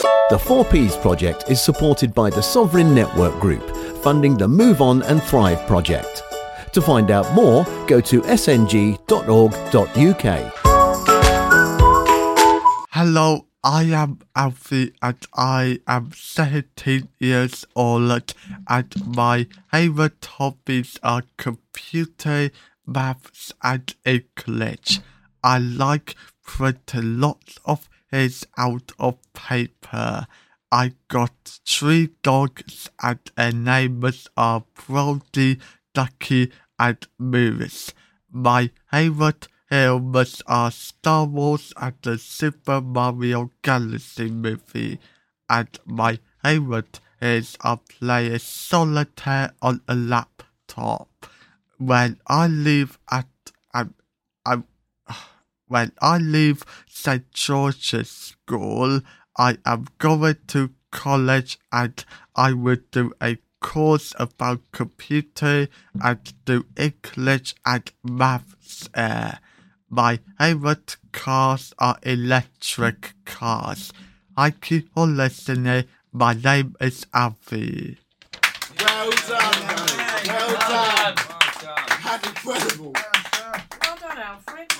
The 4Ps project is supported by the Sovereign Network Group, funding the Move On and Thrive project. To find out more, go to sng.org.uk. Hello, I am Alfie and I am 17 years old and my favourite hobbies are computer, maths and English. I like printing lots of things out of paper. I got 3 dogs and their names are Brody, Ducky and Moose. My favourite films are Star Wars and the Super Mario Galaxy movie, and my favourite is playing solitaire on a laptop. When I leave St. George's School, I am going to college and I will do a course about computer and do English and maths. My favourite cars are electric cars. Thank you for listening. My name is Alfie. Well done, mate. Well done. That's incredible. Well done, Alfred.